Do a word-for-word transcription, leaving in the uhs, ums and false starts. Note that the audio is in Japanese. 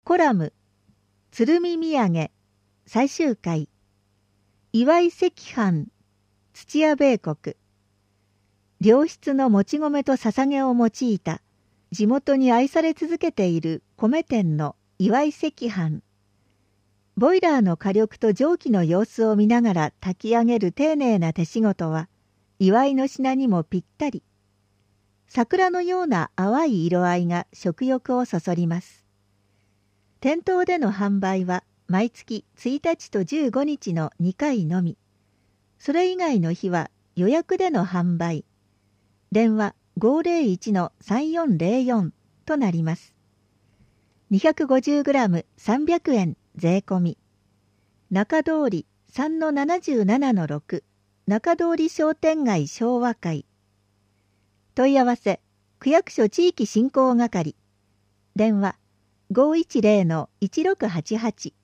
コラム鶴見土産最終回、祝い赤飯土屋米国、良質のもち米とささげを用いた地元に愛され続けている米店の祝い赤飯。ボイラーの火力と蒸気の様子を見ながら炊き上げる丁寧な手仕事は祝いの品にもぴったり。桜のような淡い色合いが食欲をそそります。店頭での販売は毎月ついたちとじゅうごにちのにかいのみ。それ以外の日は予約での販売。電話 ごーぜろいちのさんよんぜろよん となります。にひゃくごじゅうグラムさんびゃくえん税込み。中通り さんのななじゅうななのろく 中通り商店街昭和会。問い合わせ区役所地域振興係。電話 ごーいちぜろのいちろくはちはち